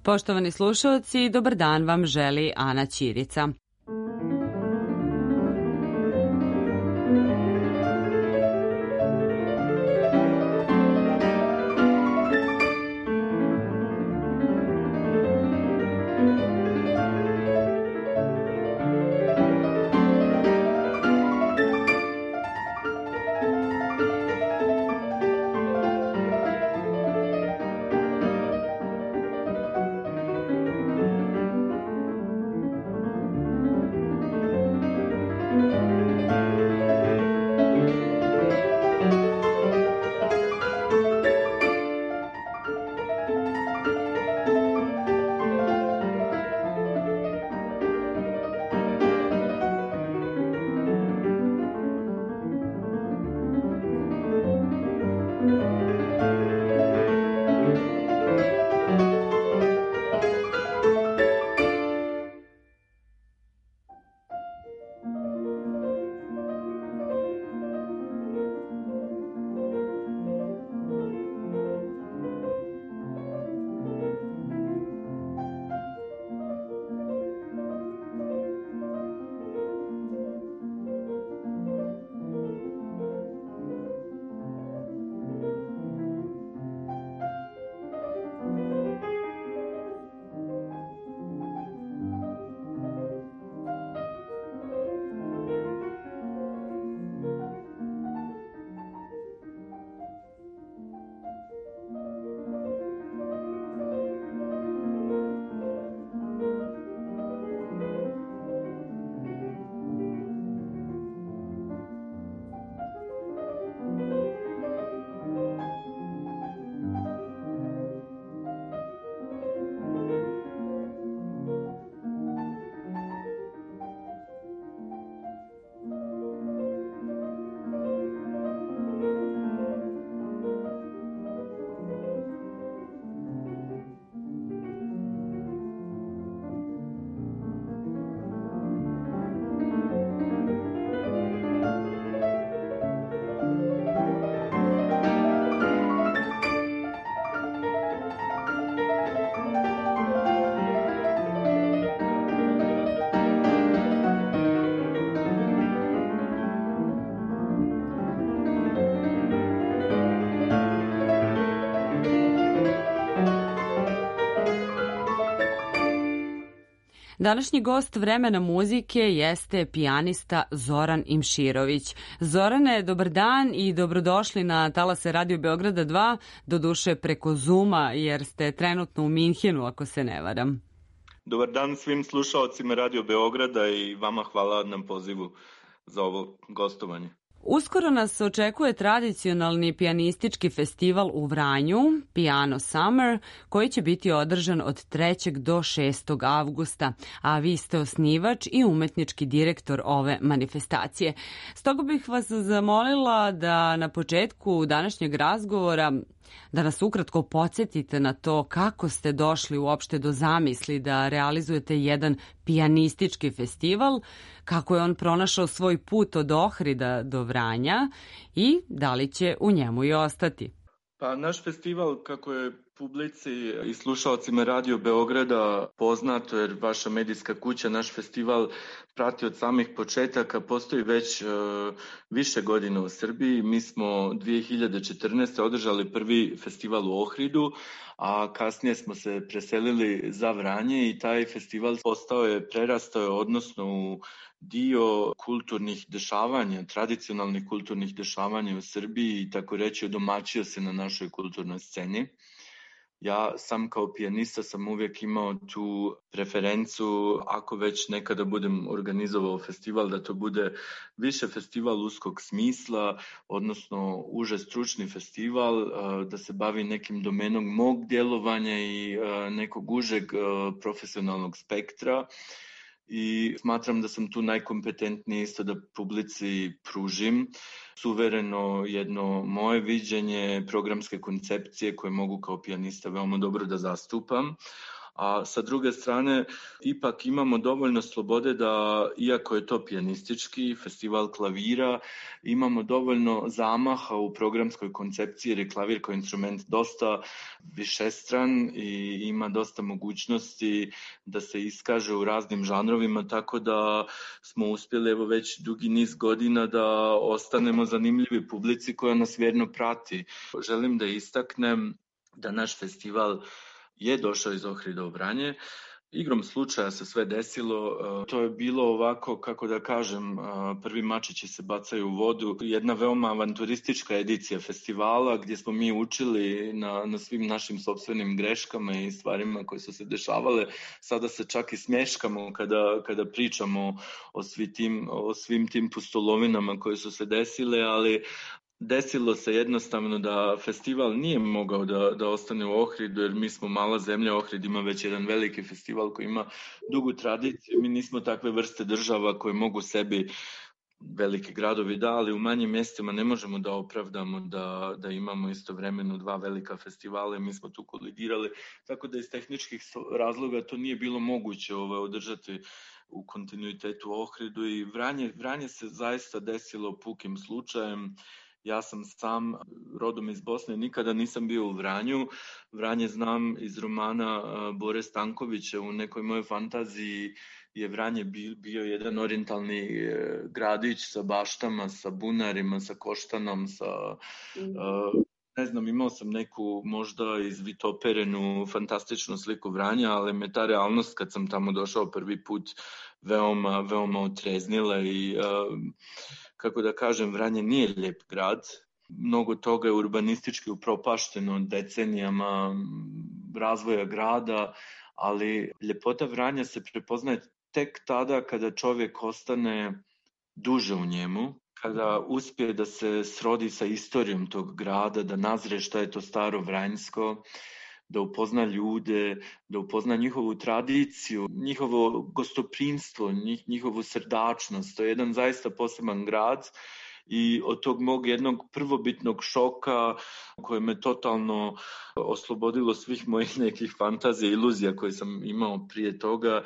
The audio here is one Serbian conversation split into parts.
Poštovani slušaoci, dobar dan vam želi Ana Ćirica. Današnji gost Vremena muzike jeste pijanista Zoran Imširović. Zorane, dobar dan i dobrodošli na talase Radio Beograda 2, doduše preko Zuma, jer ste trenutno u Minhenu, ako se ne varam. Dobar dan svim slušaocima Radio Beograda i vama hvala na pozivu za ovo gostovanje. Uskoro nas očekuje tradicionalni pijanistički festival u Vranju, Piano Summer, koji će biti održan od 3. do 6. avgusta, a vi ste osnivač i umetnički direktor ove manifestacije. Stoga bih vas zamolila da na početku današnjeg razgovora da nas ukratko podsjetite na to kako ste došli uopšte do zamisli da realizujete jedan pijanistički festival, kako je on pronašao svoj put od Ohrida do Vranja i da li će u njemu i ostati. Pa naš festival, kako je publici i slušalcima Radio Beograda poznato, jer vaša medijska kuća naš festival prati od samih početaka, postoji već više godina u Srbiji. Mi smo 2014. održali prvi festival u Ohridu, a kasnije smo se preselili za Vranje i taj festival prerastao je odnosno u dio kulturnih dešavanja, tradicionalnih kulturnih dešavanja u Srbiji i tako reći odomaćio se na našoj kulturnoj sceni. Ja sam kao pijanista sam uvijek imao tu preferencu, ako već nekada budem organizovao festival, da to bude više festival uskog smisla, odnosno uže stručni festival, da se bavi nekim domenom mog djelovanja i nekog užeg profesionalnog spektra. I smatram da sam tu najkompetentniji isto da publici pružim suvereno jedno moje viđenje programske koncepcije koje mogu kao pijanista veoma dobro da zastupam. a sa druge strane ipak imamo dovoljno slobode da, iako je to pijanistički festival klavira, imamo dovoljno zamaha u programskoj koncepciji jer je klavir kao instrument dosta višestran i ima dosta mogućnosti da se iskaže u raznim žanrovima, tako da smo uspjeli evo već dugi niz godina da ostanemo zanimljivi publici koja nas vjerno prati. Želim da istaknem da naš festival je došao iz Ohrida u Vranje. Igrom slučaja se sve desilo, to je bilo ovako, kako da kažem, prvi mačići se bacaju u vodu, jedna veoma avanturistička edicija festivala gdje smo mi učili na svim našim sopstvenim greškama i stvarima koje su se dešavale. Sada se čak i smješkamo kada pričamo o svim tim pustolovinama koje su se desile, ali desilo se jednostavno da festival nije mogao da ostane u Ohridu, jer mi smo mala zemlja, Ohrid ima već jedan veliki festival koji ima dugu tradiciju, mi nismo takve vrste država koje mogu sebi, veliki gradovi da, ali u manjim mjestima ne možemo da opravdamo da imamo istovremeno dva velika festivala i mi smo tu kolidirali, tako da iz tehničkih razloga to nije bilo moguće održati u kontinuitetu u Ohridu i Vranje se zaista desilo pukim slučajem. Ja sam sam rodom iz Bosne, nikada nisam bio u Vranju. Vranje znam iz romana Bore Stankovića, u nekoj mojoj fantaziji je Vranje bio jedan orijentalni gradić sa baštama, sa bunarima, sa koštanom, ne znam, imao sam neku možda izvitoperenu fantastičnu sliku Vranja, ali me ta realnost kad sam tamo došao prvi put veoma otreznila i kako da kažem, Vranje nije lijep grad. Mnogo toga je urbanistički upropašteno decenijama razvoja grada, ali ljepota Vranja se prepoznaje tek tada kada čovjek ostane duže u njemu, kada uspije da se srodi sa istorijom tog grada, da nazre šta je to staro Vranjsko, da upozna ljude, da upozna njihovu tradiciju, njihovo gostoprimstvo, njihovu srdačnost. To je jedan zaista poseban grad i od tog mog jednog prvobitnog šoka koje me totalno oslobodilo svih mojih nekih fantazija i iluzija koje sam imao prije toga,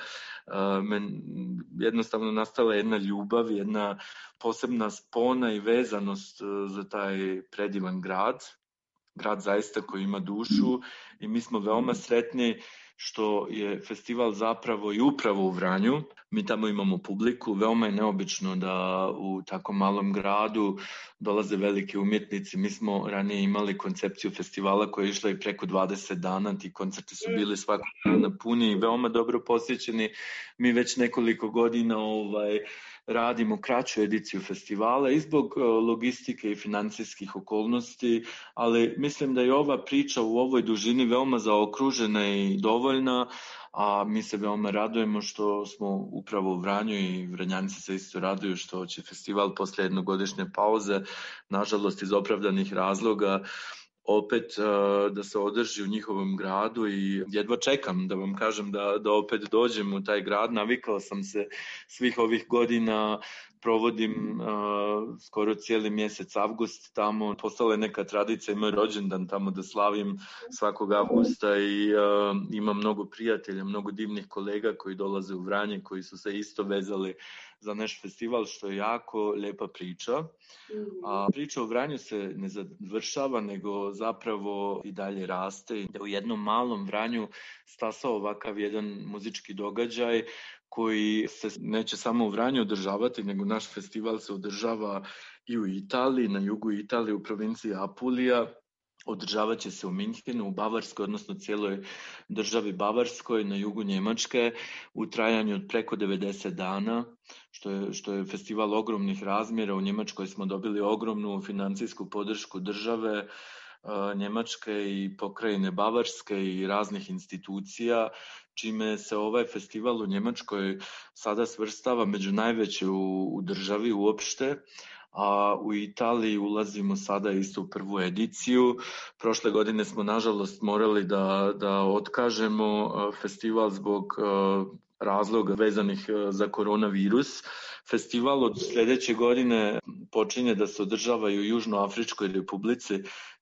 jednostavno nastala jedna ljubav, jedna posebna spona i vezanost za taj predivan grad zaista koji ima dušu i mi smo veoma sretni što je festival zapravo i upravo u Vranju. Mi tamo imamo publiku, veoma je neobično da u tako malom gradu dolaze veliki umjetnici. Mi smo ranije imali koncepciju festivala koja je išla i preko 20 dana, ti koncerti su bili svakog dana puni i veoma dobro posjećeni. Mi već nekoliko godina radimo kraću ediciju festivala i zbog logistike i financijskih okolnosti, ali mislim da je ova priča u ovoj dužini veoma zaokružena i dovoljna, a mi se veoma radujemo što smo upravo u Vranju i Vranjanci se isto raduju što će festival poslije jednogodišnje pauze, nažalost iz opravdanih razloga, opet da se održi u njihovom gradu i jedva čekam da vam kažem da opet dođem u taj grad. Navikao sam se svih ovih godina, provodim skoro cijeli mjesec avgust tamo, postala je neka tradicija i moj rođendan tamo da slavim svakog avgusta i imam mnogo prijatelja, mnogo divnih kolega koji dolaze u Vranje, koji su se isto vezali za naš festival, što je jako lijepa priča. A priča o Vranju se ne završava, nego zapravo i dalje raste. I u jednom malom Vranju stasao ovakav jedan muzički događaj koji se neće samo u Vranju održavati, nego naš festival se održava i u Italiji, na jugu Italije, u provinciji Apulija. Održavat će se u Minhenu, u Bavarskoj, odnosno cijeloj državi Bavarskoj, na jugu Njemačke, u trajanju od preko 90 dana, što je festival ogromnih razmjera. U Njemačkoj smo dobili ogromnu financijsku podršku države Njemačke i pokrajine Bavarske i raznih institucija, čime se ovaj festival u Njemačkoj sada svrstava među najveće u državi uopšte, a u Italiji ulazimo sada isto u prvu ediciju. Prošle godine smo nažalost morali da otkažemo festival zbog razloga vezanih za koronavirus. Festival od sljedeće godine počinje da se održava i u Južnoafričkoj republici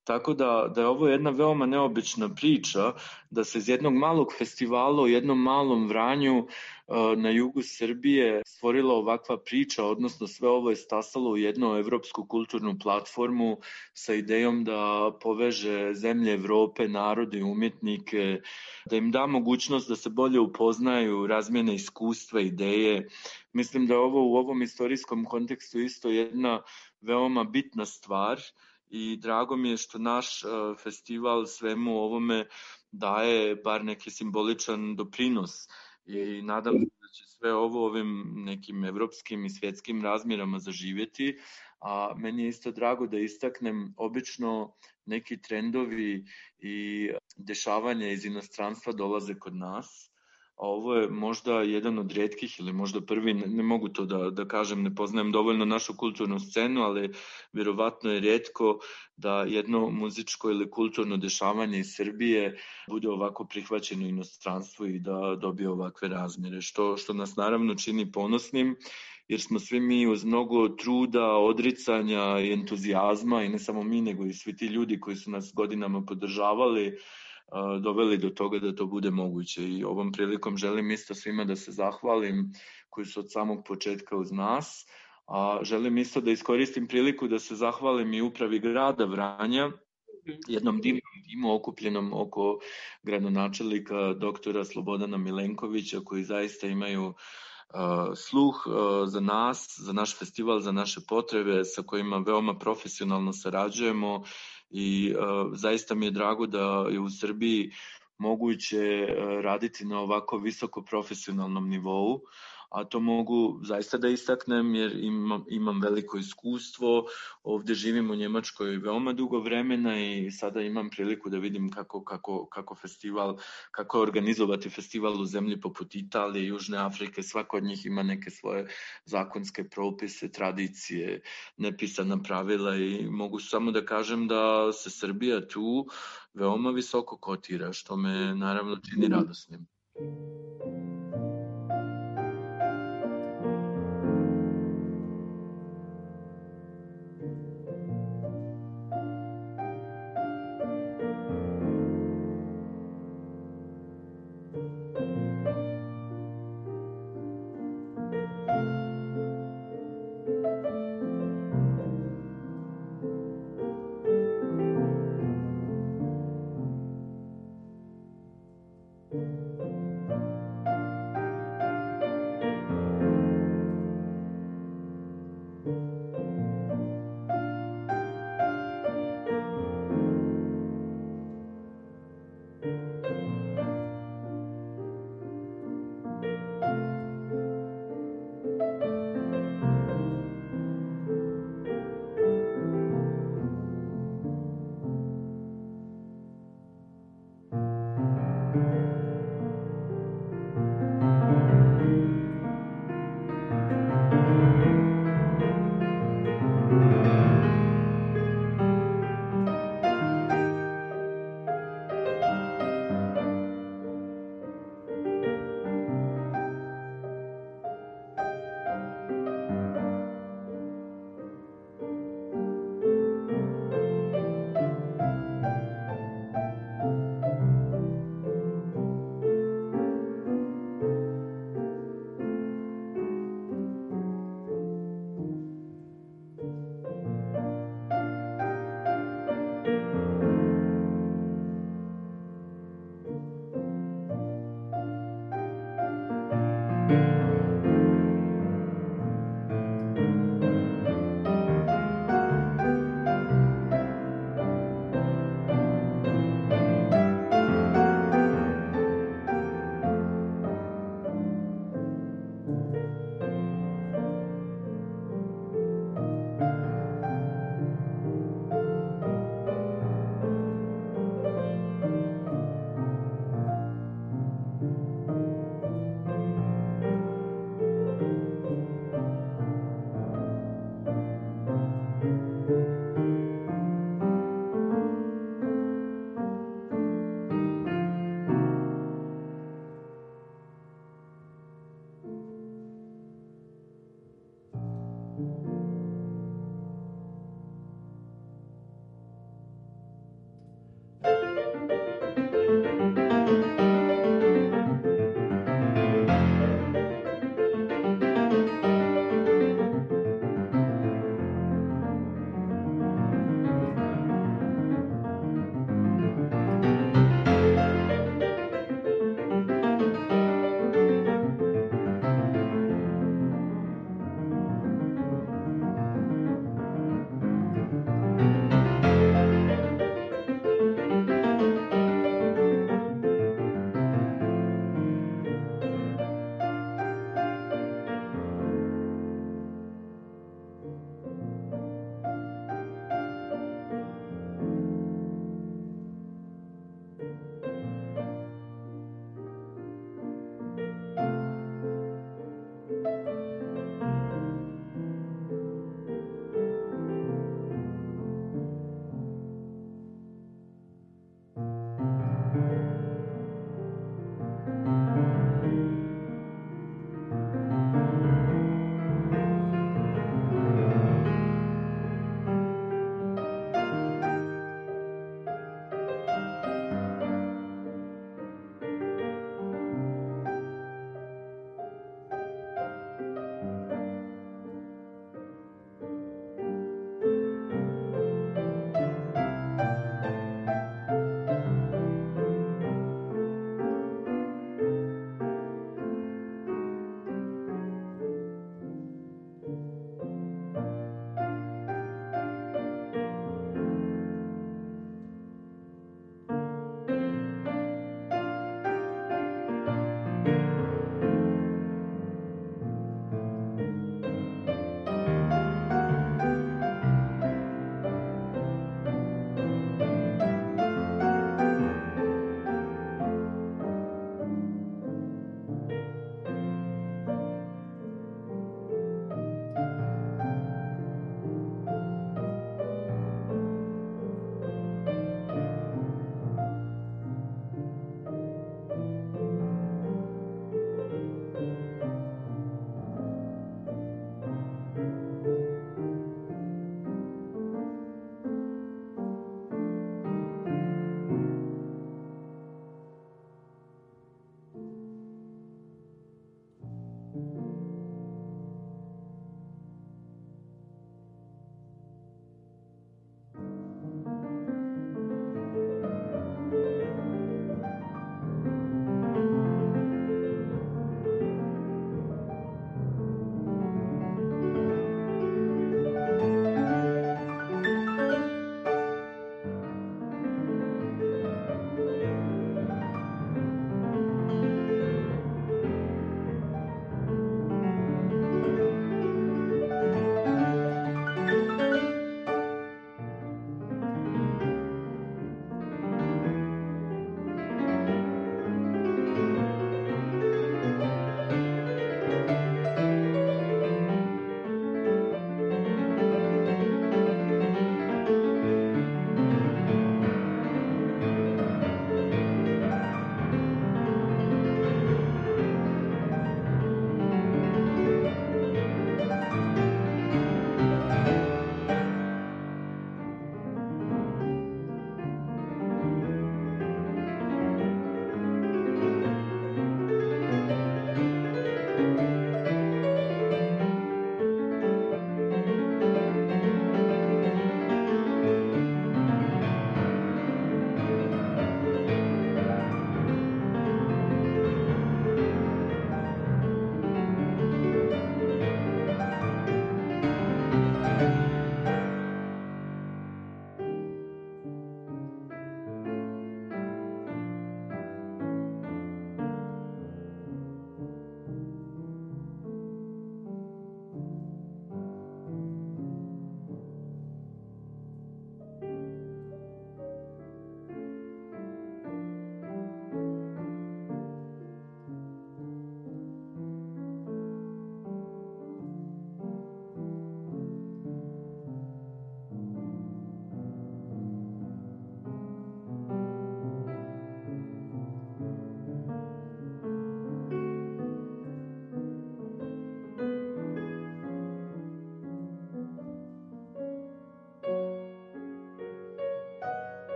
Tako da je ovo jedna veoma neobična priča, da se iz jednog malog festivala u jednom malom Vranju na jugu Srbije stvorila ovakva priča, odnosno sve ovo je stasalo u jednu evropsku kulturnu platformu sa idejom da poveže zemlje Evrope, narode i umjetnike, da im da mogućnost da se bolje upoznaju, razmjene iskustva, ideje. Mislim da je ovo u ovom istorijskom kontekstu isto jedna veoma bitna stvar i drago mi je što naš festival svemu ovome daje bar neki simboličan doprinos i nadam se da će sve ovo ovim nekim evropskim i svjetskim razmjerama zaživjeti, a meni je isto drago da istaknem obično neki trendovi i dešavanja iz inostranstva dolaze kod nas, a ovo je možda jedan od rijetkih ili možda prvi, ne mogu to da kažem, ne poznajem dovoljno našu kulturnu scenu, ali vjerovatno je rijetko da jedno muzičko ili kulturno dešavanje iz Srbije bude ovako prihvaćeno u inostranstvu i da dobije ovakve razmjere, što nas naravno čini ponosnim, jer smo svi mi uz mnogo truda, odricanja i entuzijazma, i ne samo mi, nego i svi ti ljudi koji su nas godinama podržavali, doveli do toga da to bude moguće. I ovom prilikom želim isto svima da se zahvalim koji su od samog početka uz nas, a želim isto da iskoristim priliku da se zahvalim i upravi grada Vranja, jednom divnom timu okupljenom oko gradonačelnika doktora Slobodana Milenkovića, koji zaista imaju sluh za nas, za naš festival, za naše potrebe, sa kojima veoma profesionalno sarađujemo i zaista mi je drago da je u Srbiji moguće raditi na ovako visoko profesionalnom nivou, a to mogu zaista da istaknem jer imam veliko iskustvo, ovdje živim u Njemačkoj veoma dugo vremena i sada imam priliku da vidim kako organizovati festival u zemlji poput Italije, Južne Afrike, svako od njih ima neke svoje zakonske propise, tradicije, nepisana pravila i mogu samo da kažem da se Srbija tu veoma visoko kotira, što me naravno čini radosnim.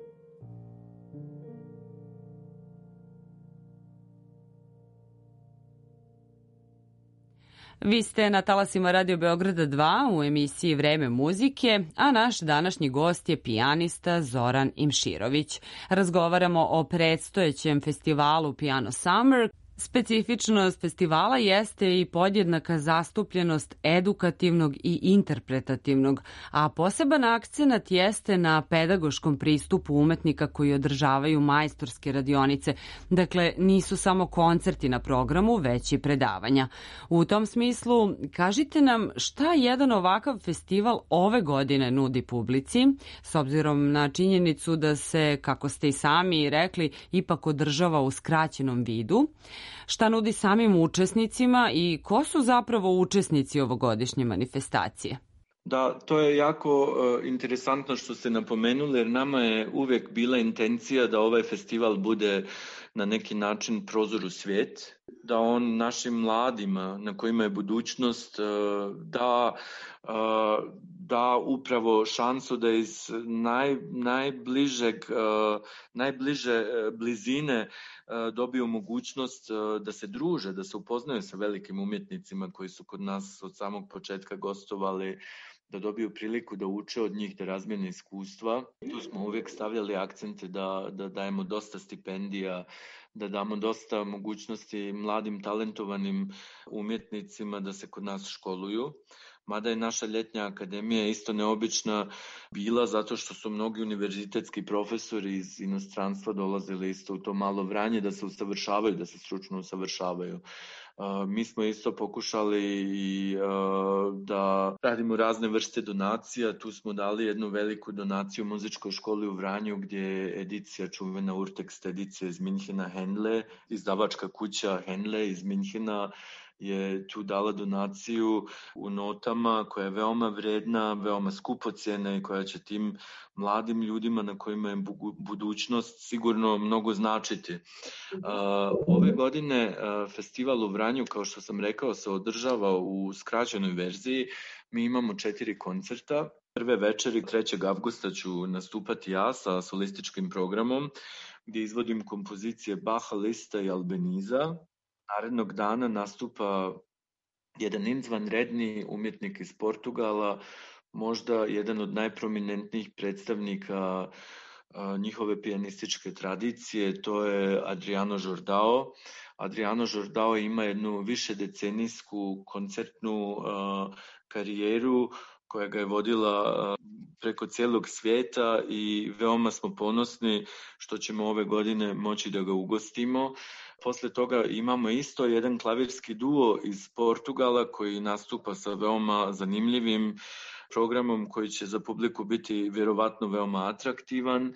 Vi ste na talasima Radio Beograda 2 u emisiji Vreme muzike, a naš današnji gost je pijanista Zoran Imširović. Razgovaramo o predstojećem festivalu Piano Summer. Specifičnost festivala jeste i podjednaka zastupljenost edukativnog i interpretativnog, a poseban akcenat jeste na pedagoškom pristupu umetnika koji održavaju majstorske radionice. Dakle, nisu samo koncerti na programu, već i predavanja. U tom smislu, kažite nam šta jedan ovakav festival ove godine nudi publici, s obzirom na činjenicu da se, kako ste i sami rekli, ipak održava u skraćenom vidu. Šta nudi samim učesnicima i ko su zapravo učesnici ovogodišnje manifestacije? Da, to je jako interesantno što ste napomenuli, jer nama je uvek bila intencija da ovaj festival bude na neki način prozor u svijet, da on našim mladima na kojima je budućnost da upravo šansu da iz najbliže blizine dobiju mogućnost da se druže, da se upoznaju sa velikim umjetnicima koji su kod nas od samog početka gostovali, da dobiju priliku da uče od njih, da razmijene iskustva. Tu smo uvijek stavljali akcente da dajemo dosta stipendija, da damo dosta mogućnosti mladim talentovanim umjetnicima da se kod nas školuju. Mada je naša ljetnja akademija isto neobična bila zato što su mnogi univerzitetski profesori iz inostranstva dolazili isto u to malo Vranje da se usavršavaju, da se stručno usavršavaju. Mi smo isto pokušali i da radimo razne vrste donacija. Tu smo dali jednu veliku donaciju muzičkoj školi u Vranju gdje je edicija čuvena Urtext edicija iz Minhena Henle, izdavačka kuća Henle iz Minhena je tu dala donaciju u notama koja je veoma vredna, veoma skupocjena i koja će tim mladim ljudima na kojima je budućnost sigurno mnogo značiti. Ove godine festival u Vranju, kao što sam rekao, se održava u skraćenoj verziji. Mi imamo 4 koncerta. Prve večeri 3. avgusta ću nastupati ja sa solističkim programom gdje izvodim kompozicije Baha, Lista i Albeniza. Narednog dana nastupa jedan izvanredni umjetnik iz Portugala, možda jedan od najprominentnijih predstavnika njihove pijanističke tradicije, to je Adriano Jordao. Adriano Jordao ima jednu višedecenijsku koncertnu karijeru koja ga je vodila preko cijelog svijeta i veoma smo ponosni što ćemo ove godine moći da ga ugostimo. Posle toga imamo isto jedan klavirski duo iz Portugala koji nastupa sa veoma zanimljivim programom koji će za publiku biti vjerovatno veoma atraktivan,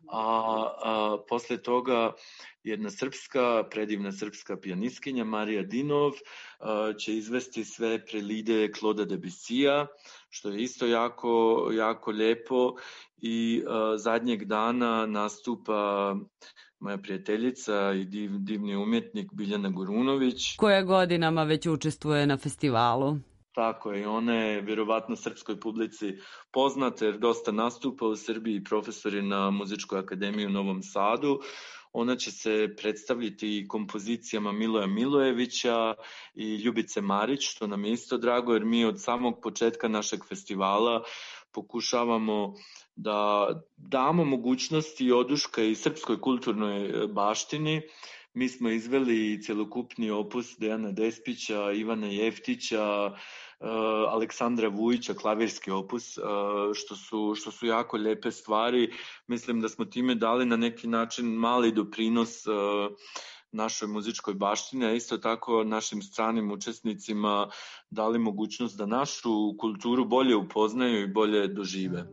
a posle toga jedna predivna srpska pijanistkinja Marija Dinov će izvesti sve prelide Clauda Debussija, što je isto jako, jako lijepo i zadnjeg dana nastupa moja prijateljica i divni umjetnik Biljana Gorunović. Koja godinama već učestvuje na festivalu? Tako je, ona je vjerovatno srpskoj publici poznata jer dosta nastupa u Srbiji, profesor je na Muzičkoj akademiji u Novom Sadu. Ona će se predstaviti kompozicijama Miloja Milojevića i Ljubice Marić, što nam je isto drago jer mi od samog početka našeg festivala pokušavamo da damo mogućnosti i oduška i srpskoj kulturnoj baštini. Mi smo izveli cjelokupni opus Dejana Despića, Ivana Jeftića, Aleksandra Vujića, klavirski opus, što su jako lijepe stvari. Mislim da smo time dali na neki način mali doprinos našoj muzičkoj baštini, a isto tako našim stranim učesnicima dali mogućnost da našu kulturu bolje upoznaju i bolje dožive.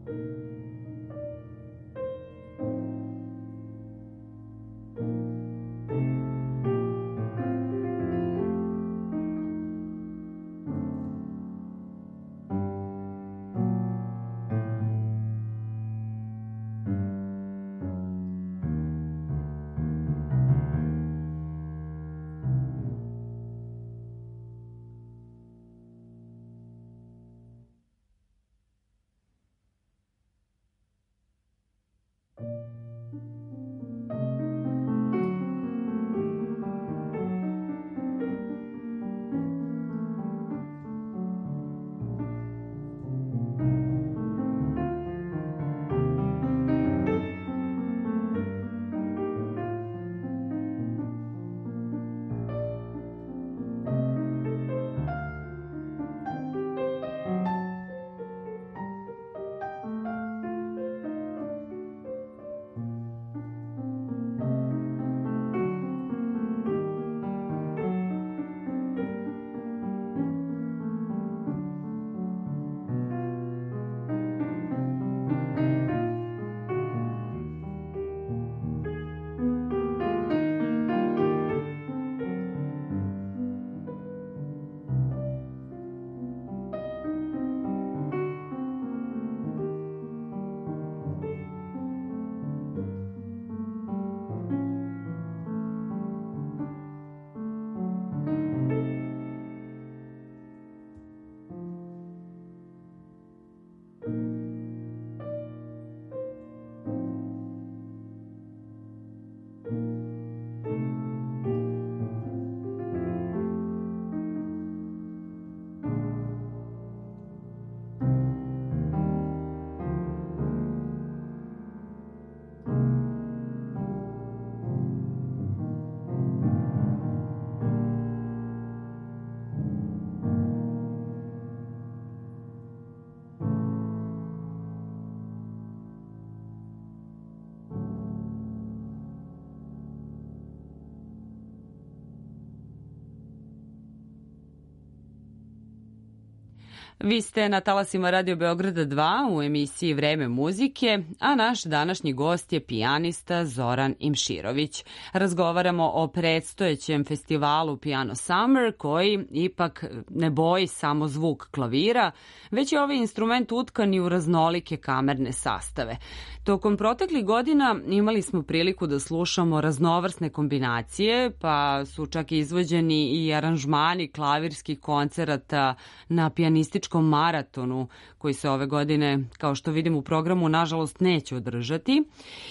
Vi ste na talasima Radio Beograda 2 u emisiji Vreme muzike, a naš današnji gost je pijanista Zoran Imširović. Razgovaramo o predstojećem festivalu Piano Summer, koji ipak ne boji samo zvuk klavira, već je ovaj instrument utkan i u raznolike kamerne sastave. Tokom proteklih godina imali smo priliku da slušamo raznovrsne kombinacije, pa su čak izvođeni i aranžmani klavirskih koncerata na pijanističkom maratonu, koji se ove godine, kao što vidim u programu, nažalost neće održati.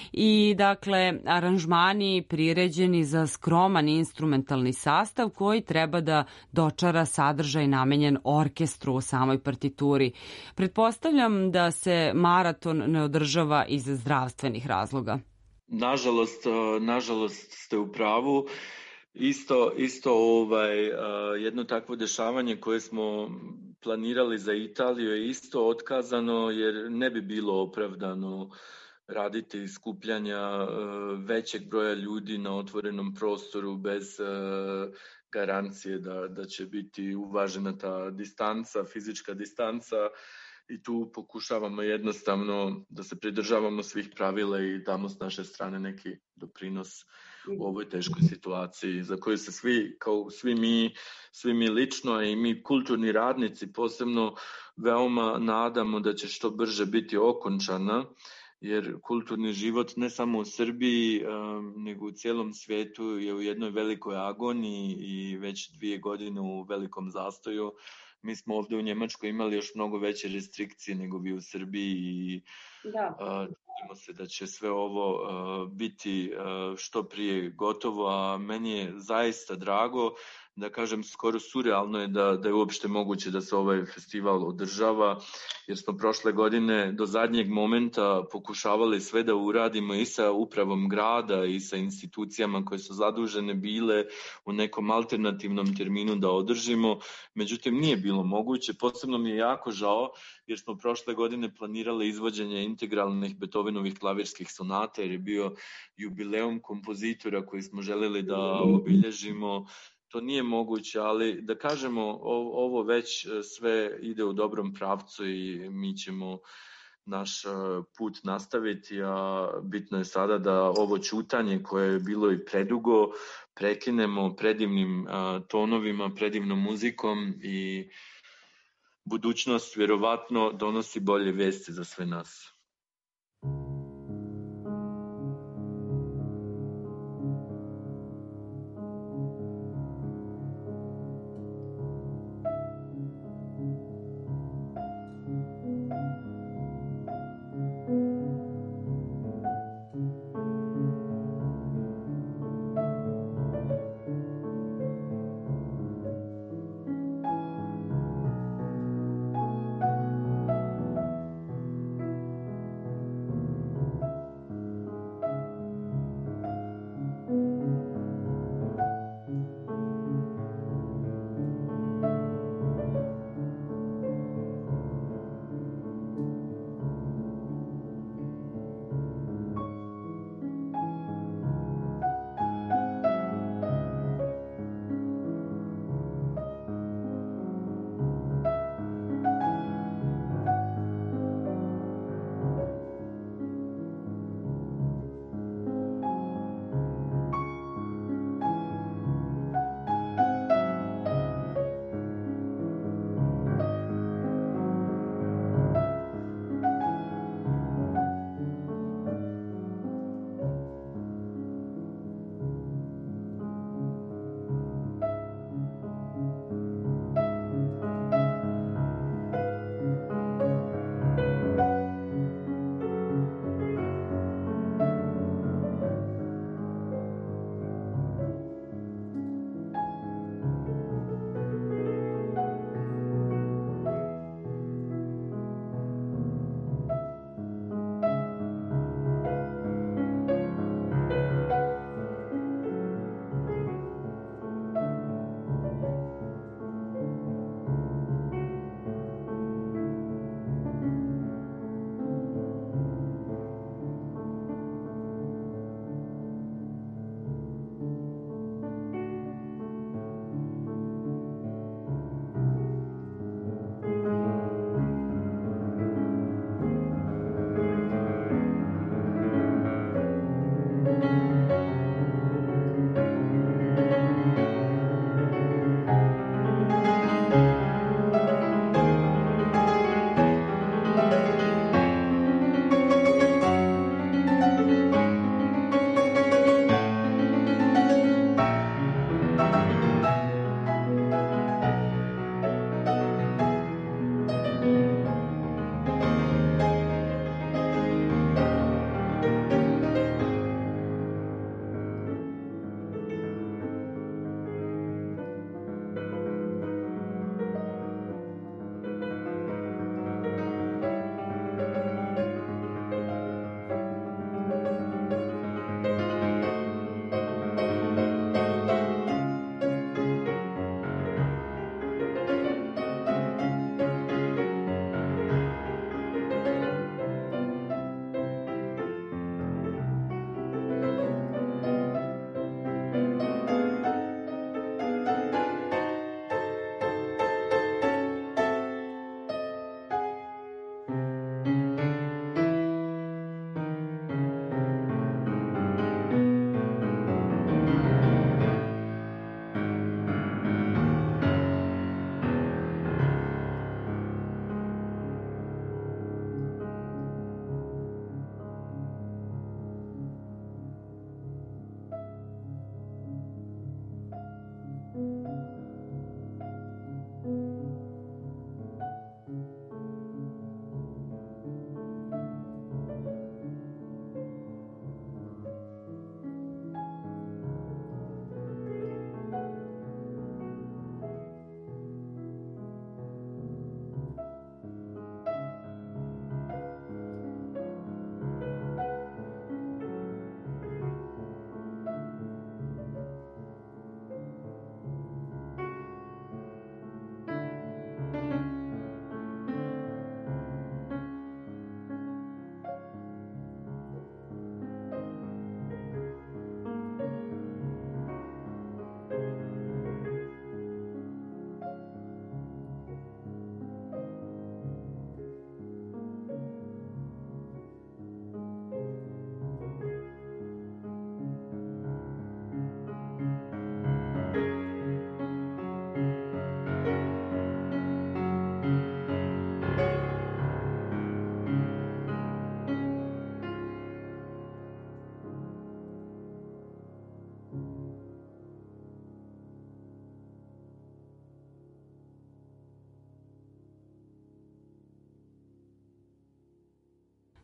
I dakle, aranžmani priređeni za skroman instrumentalni sastav koji treba da dočara sadržaj namenjen orkestru u samoj partituri. Pretpostavljam da se maraton ne održava iz zdravstvenih razloga. Nažalost ste u pravu. Isto jedno takvo dešavanje koje smo planirali za Italiju je isto otkazano jer ne bi bilo opravdano raditi skupljanja većeg broja ljudi na otvorenom prostoru bez garancije da će biti uvažena ta distanca, fizička distanca. I tu pokušavamo jednostavno da se pridržavamo svih pravila i damo s naše strane neki doprinos u ovoj teškoj situaciji za koju se svi mi lično i mi kulturni radnici posebno veoma nadamo da će što brže biti okončana, jer kulturni život ne samo u Srbiji nego u cijelom svijetu je u jednoj velikoj agoniji i već 2 godine u velikom zastoju. Mi smo ovdje u Njemačkoj imali još mnogo veće restrikcije nego vi u Srbiji i trudimo se da će sve ovo biti što prije gotovo, a meni je zaista drago, da kažem skoro surrealno je da je uopšte moguće da se ovaj festival održava, jer smo prošle godine do zadnjeg momenta pokušavali sve da uradimo i sa upravom grada i sa institucijama koje su zadužene bile u nekom alternativnom terminu da održimo, međutim nije bilo moguće. Posebno mi je jako žao jer smo prošle godine planirali izvođenje integralnih Beethovenovih klavirskih sonata jer je bio jubileum kompozitora koji smo želeli da obilježimo. To nije moguće, ali da kažemo ovo već sve ide u dobrom pravcu i mi ćemo naš put nastaviti, a bitno je sada da ovo ćutanje koje je bilo i predugo prekinemo predivnim tonovima, predivnom muzikom i budućnost vjerovatno donosi bolje vijesti za sve nas.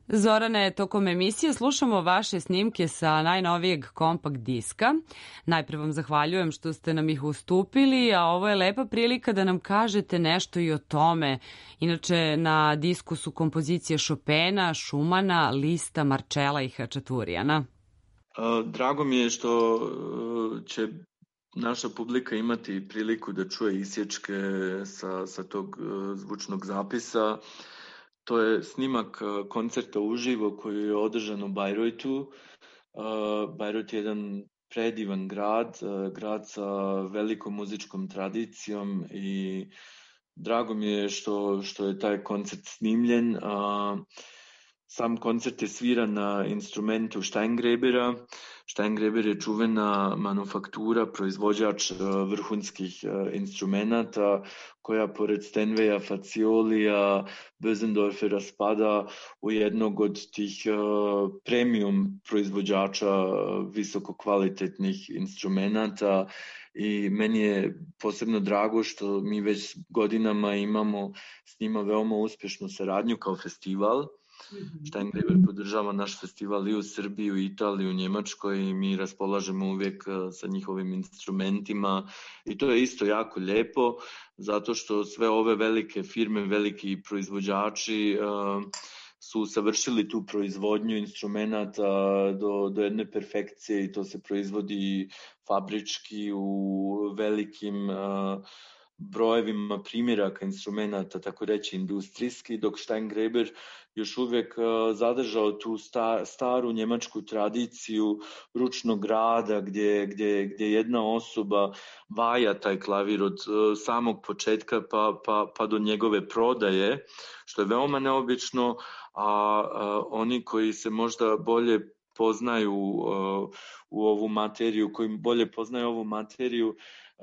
Zorane, tokom emisije slušamo vaše snimke sa najnovijeg kompakt diska. Najpre vam zahvaljujem što ste nam ih ustupili, a ovo je lepa prilika da nam kažete nešto i o tome. Inače, na disku su kompozicije Chopina, Schumana, Lista, Marcella i Hačaturijana. Drago mi je što će naša publika imati priliku da čuje isječke sa tog zvučnog zapisa. To je snimak koncerta uživo koji je održan u Bajrojtu. Bajrojt je jedan predivan grad sa velikom muzičkom tradicijom i drago mi je što je taj koncert snimljen. Sam koncert je sviran na instrumentu Steingrebera. Steingreber je čuvena manufaktura, proizvođač vrhunskih instrumenata, koja pored Steinwaya, Faziolija, Bösendorfera spada u jednog od tih premium proizvođača visoko kvalitetnih instrumenata. I meni je posebno drago što mi već godinama imamo s njima veoma uspješnu saradnju kao festival. Steingreber podržava naš festival i u Srbiji, u Italiji, u Njemačkoj i mi raspolažemo uvijek sa njihovim instrumentima i to je isto jako lijepo zato što sve ove velike firme, veliki proizvođači su savršili tu proizvodnju instrumenta do jedne perfekcije i to se proizvodi fabrički u velikim brojevima primjeraka instrumenta, tako reći industrijski, dok Steingreber još uvijek zadržao tu staru njemačku tradiciju ručnog rada gdje jedna osoba vaja taj klavir od samog početka pa do njegove prodaje, što je veoma neobično, a oni koji se možda bolje poznaju u ovu materiju, koji bolje poznaju ovu materiju,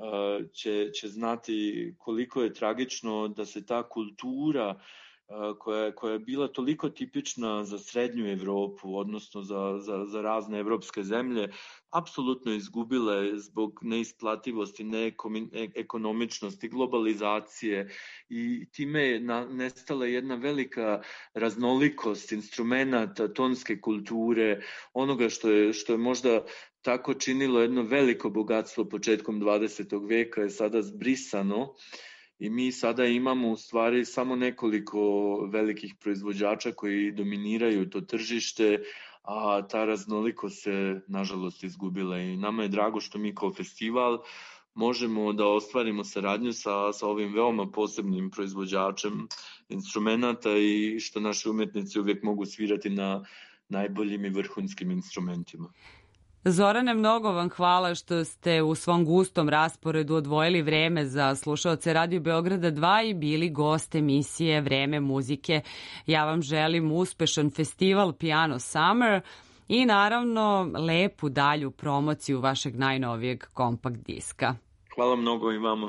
će znati koliko je tragično da se ta kultura koja je bila toliko tipična za srednju Evropu, odnosno za razne evropske zemlje, apsolutno izgubile zbog neisplativosti, neekonomičnosti, globalizacije i time je nestala jedna velika raznolikost instrumenata, tonske kulture, onoga što je možda tako činilo jedno veliko bogatstvo početkom 20. vijeka je sada zbrisano i mi sada imamo u stvari samo nekoliko velikih proizvođača koji dominiraju to tržište, a ta raznolikost se nažalost izgubila i nama je drago što mi kao festival možemo da ostvarimo saradnju sa ovim veoma posebnim proizvođačem instrumenata i što naši umjetnici uvijek mogu svirati na najboljim i vrhunskim instrumentima. Zorane, mnogo vam hvala što ste u svom gustom rasporedu odvojili vreme za slušaoce Radio Beograda 2 i bili gost emisije Vreme muzike. Ja vam želim uspešan festival Piano Summer i naravno lepu dalju promociju vašeg najnovijeg kompakt diska. Hvala mnogo i vama.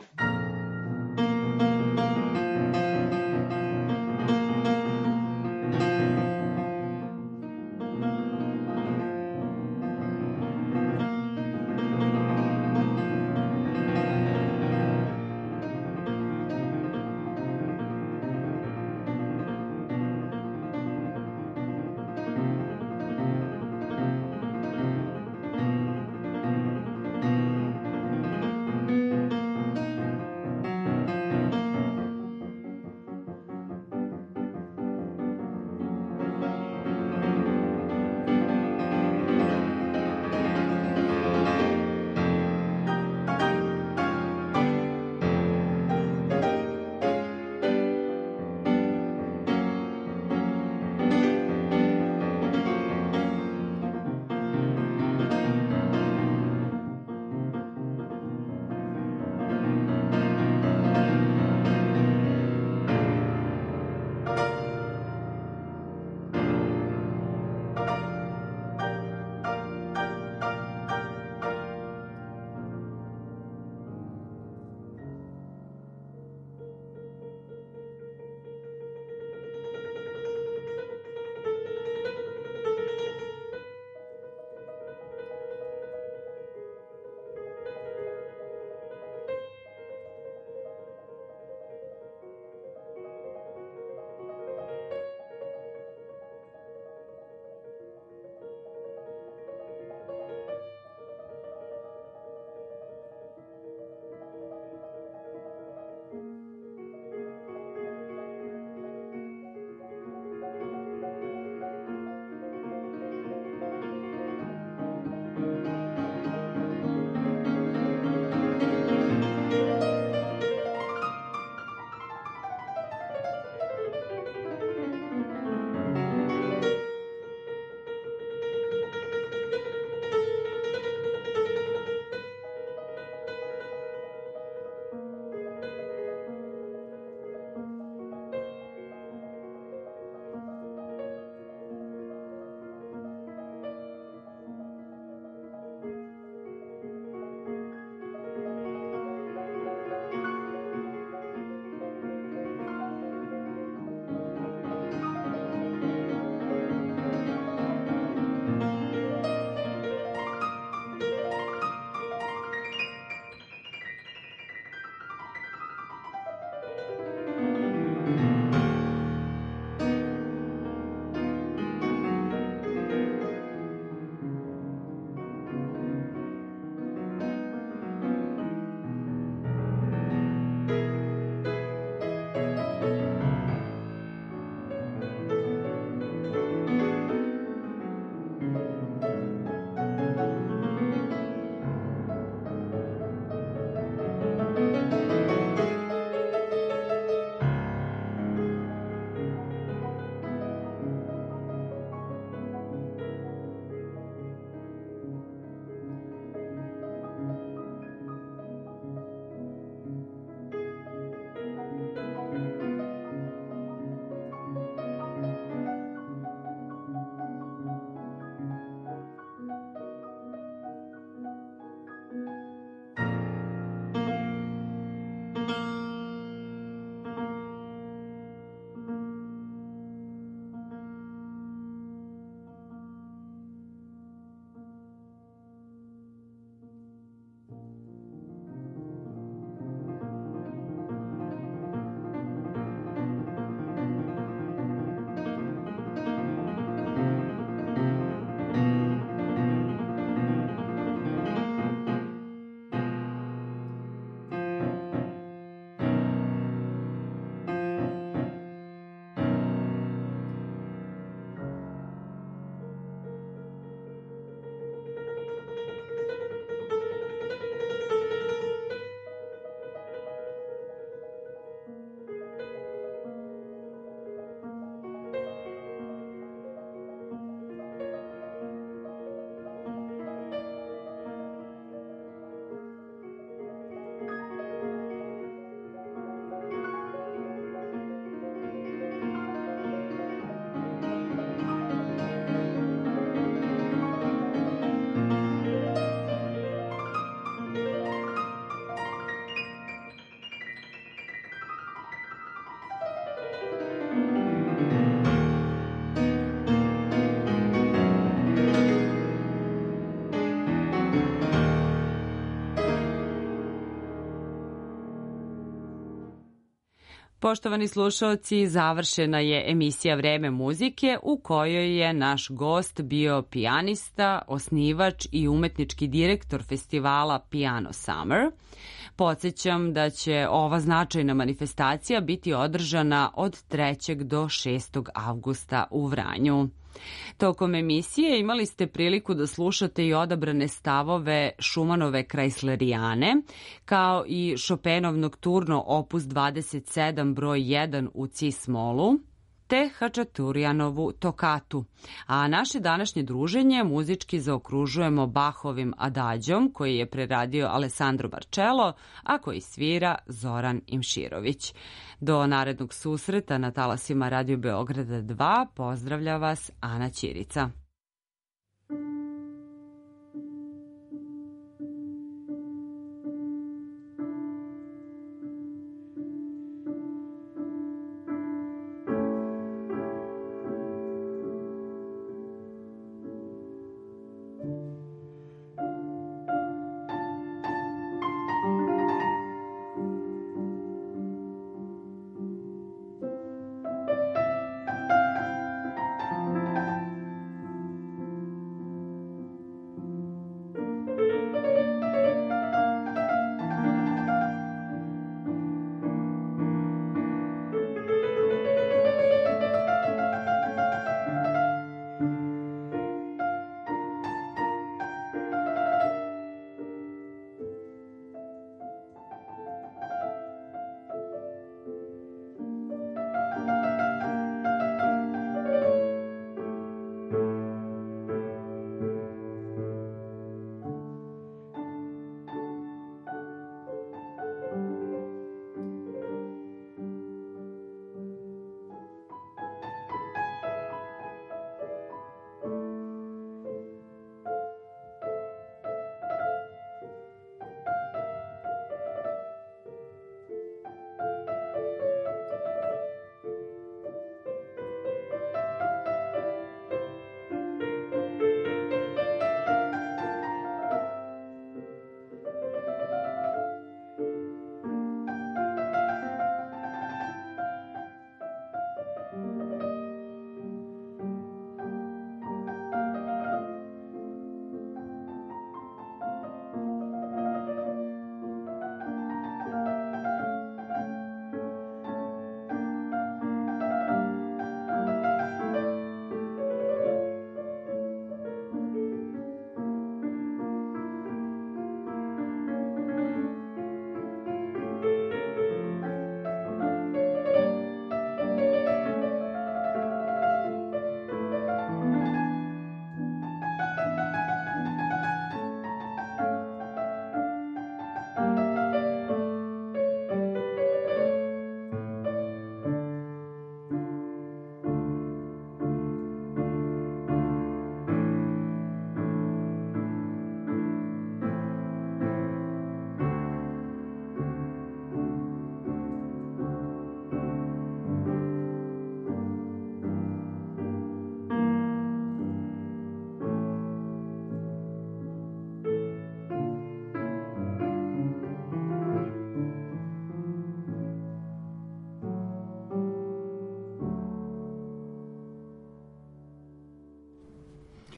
Poštovani slušalci, završena je emisija Vreme muzike u kojoj je naš gost bio pijanista, osnivač i umetnički direktor festivala Piano Summer. Podsjećam da će ova značajna manifestacija biti održana od 3. do 6. avgusta u Vranju. Tokom emisije imali ste priliku da slušate i odabrane stavove Šumanove Krajslerijane, kao i Chopinov nokturno opus 27 broj 1 u cis-molu, te Hačaturianovu tokatu. A naše današnje druženje muzički zaokružujemo Bachovim adađom, koji je preradio Alessandro Barcello, a koji svira Zoran Imširović. Do narednog susreta na talasima Radio Beograda 2 pozdravlja vas Ana Ćirica.